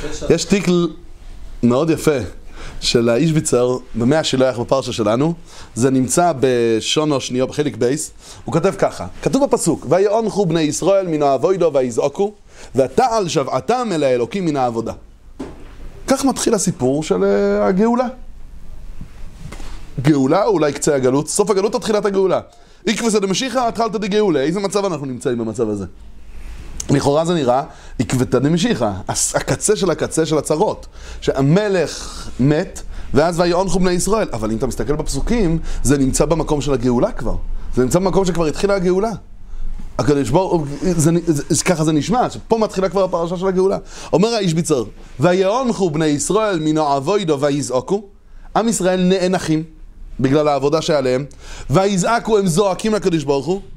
יש תיקל מאוד יפה של האיש ביצר במאה השילוח בפרשה שלנו. זה נמצא בשונו שניו בחלק בייס. הוא כותב ככה, כתוב בפסוק: ויענכו בני ישראל מן העבודה ויזעקו ותעל שבעתם אל האלוקים מן העבודה. כך מתחיל הסיפור של הגאולה. גאולה אולי קצה הגלות, סוף הגלות תחילת הגאולה. עקבתא דמשיחא התחלתא דגאולה. איזה מצב אנחנו נמצאים במצב הזה? לכאורה זה נראה עקבתא דמשיחא, הקצה של הצרות, שהמלך מת ואז ויענכו בני ישראל. אבל אם אתה מסתכל בפסוקים, זה נמצא במקום של הגאולה כבר. זה נמצא במקום שכבר התחילה הגאולה. הקדוש ברוך הוא, ככה זה נשמע, שפה מתחילה כבר הפרשה של הגאולה. אומר האיש ביצר, ויענכו בני ישראל מן העבודה ויזעקו. עם ישראל נאנחים בגלל העבודה שעליהם, ויזעקו, הם זועקים לקדוש ברוך הוא,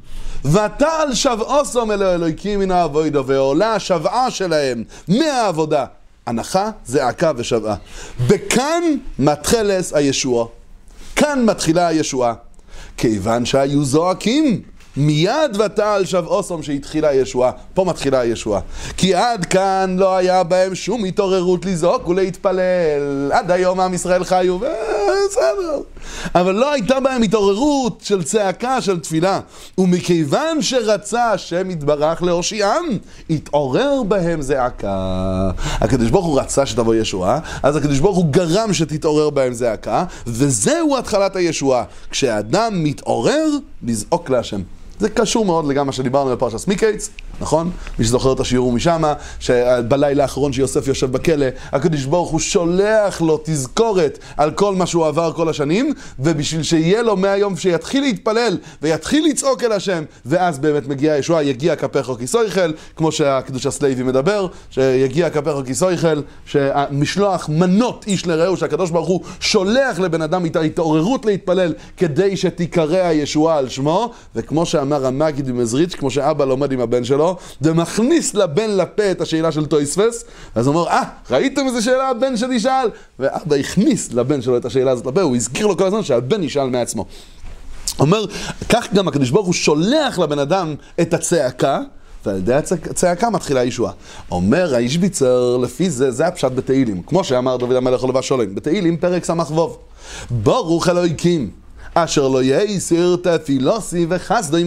ותעל שבעוסם אל האלוקים מן העבודה, ועולה השבעה שלהם מהעבודה, הנחה, זעקה ושבעה. וכאן מתחילס הישועה. כאן מתחילה הישועה. כיוון שהיו זועקים, מיד ותעל שבעוסם שהתחילה הישועה. פה מתחילה הישועה. כי עד כאן לא היה בהם שום התעוררות לזעוק ולהתפלל. עד היום עם ישראל חיו בסדר. אבל לא הייתה בהם התעוררות של צעקה, של תפילה. ומכיוון שרצה השם יתברך להושיעם, התעורר בהם זעקה. הקדוש ברוך הוא רצה שתבוא ישועה, אז הקדוש ברוך הוא גרם שתתעורר בהם זעקה, וזהו התחלת הישועה. כשאדם מתעורר, לזעוק להשם. זה קשור מאוד לגמרי מה שדיברנו בפרשת מקץ, נכון? מי שזוכר את השיעור משמה, שבלילה האחרון שיוסף יושב בכלא, הקדוש ברוך הוא שולח לו תזכורת על כל מה שהוא עבר כל השנים, ובשביל שיהיה לו מהיום שיתחיל להתפלל ויתחיל לצעוק אל השם, ואז באמת מגיע ישועה, יגיע כפיך כיסויכל, כמו שהקדוש הסלייבי מדבר, שיגיע כפיך כיסויכל, שהמשלוח מנות איש לרעהו, שהקדוש ברוך הוא שולח לבן אדם את ההתעוררות להתפלל כדי שתיקרא הישועה על שמו, וכמו שאמר המגיד במזריץ', כמו שאבא לומד עם הבן שלו, זה מכניס לבן לפה את השאלה של טויספס, אז הוא אומר, ראיתם איזה שאלה הבן שלי שאל? ואבא הכניס לבן שלו את השאלה הזאת לפה, הוא הזכיר לו כל הזמן שהבן ישאל מעצמו. אומר, כך גם הקדוש ברוך הוא שולח לבן אדם את הצעקה, ועל ידי הצעקה מתחילה הישועה. אומר האיש ביצר, לפי זה, זה הפשט בתהילים, כמו שאמר דוד המלך ולבש שולם, בתהילים פרק סמ"ו. ברוך אלוהיקים אשר לא יסיר תפילוסי וחסדי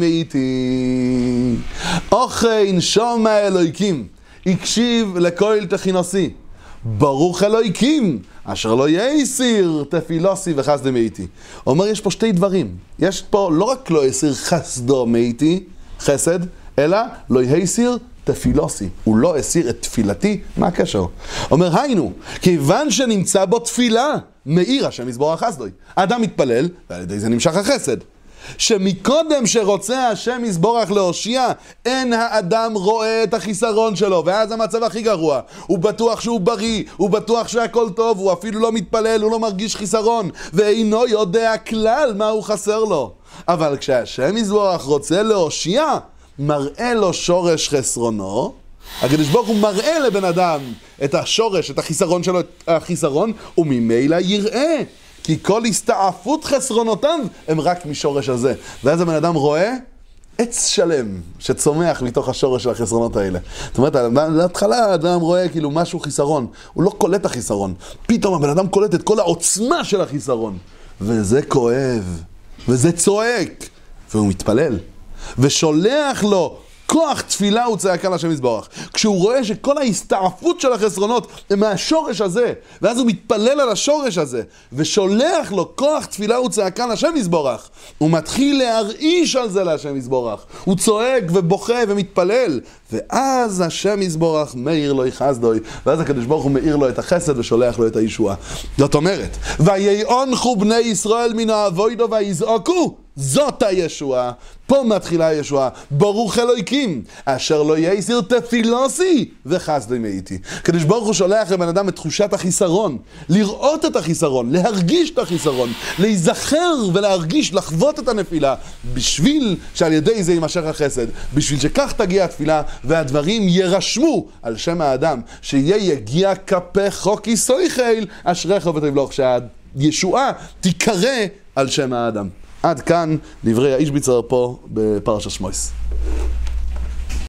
מאיתי. אוכן שומע אלוהיקים, הקשיב לכל תחינוסי. ברוך אלוהיקים אשר לא יסיר תפילוסי וחסדי מאיתי. אומר, יש פה שתי דברים. יש פה לא רק לא יסיר חסדו מאיתי, חסד, אלא לא יסיר תפילוסי. הוא לא הסיר את תפילתי. מה הקשר? אומר, היינו, כיוון שנמצא בו תפילה, מאיר השם יזבורך חסדוי. האדם מתפלל, ועל ידי זה נמשך החסד. שמקודם שרוצה השם יזבורך להושיע, אין האדם רואה את החיסרון שלו, ואז המצב הכי גרוע. הוא בטוח שהוא בריא, הוא בטוח שהכל טוב, הוא אפילו לא מתפלל, הוא לא מרגיש חיסרון, ואינו יודע כלל מה הוא חסר לו. אבל כשהשם יזבורך רוצה להושיע, מראה לו שורש חסרונו, הקדוש ברוך הוא מראה לבן אדם את השורש, את החיסרון שלו, את החיסרון, וממילא יראה, כי כל הסתעפות חסרונותיו הם רק משורש הזה. ואז הבן אדם רואה עץ שלם שצומח מתוך השורש של החסרונות האלה. זאת אומרת, להתחלה האדם רואה כאילו משהו חיסרון, הוא לא קולט החיסרון. פתאום הבן אדם קולט את כל העוצמה של החיסרון. וזה כואב, וזה צועק, והוא מתפלל. ושולח לו כוח תפילה וצעקה להשם יזבורך. כשהוא רואה שכל ההסתעפות של החסרונות הם מהשורש הזה, ואז הוא מתפלל על השורש הזה, ושולח לו כוח תפילה וצעקה להשם יזבורך, הוא מתחיל להרעיש על זה להשם יזבורך. הוא צועק ובוכה ומתפלל, ואז השם יזבורך מאיר לו חסדוי, ואז הקדוש ברוך הוא מאיר לו את החסד ושולח לו את הישועה. זאת אומרת, ויענכו בני ישראל מן העבודה ויזעקו, זאת הישועה. פה מתחילה הישועה. ברוך אלוהיקים אשר לא יסיר תפילוסי וחסדי מאיתי. קדוש ברוך הוא שולח לבן אדם את תחושת החיסרון, לראות את החיסרון, להרגיש את החיסרון, להיזכר ולהרגיש, לחוות את הנפילה, בשביל שעל ידי זה יימשך החסד, בשביל שכך תגיע התפילה והדברים ירשמו על שם האדם, שיהיה יגיע כפיך כיסויכל אשריך ותבלוך, שהישועה תיקרא על שם האדם. עד כאן דברי האיש ביצר פה בפרשת שמות.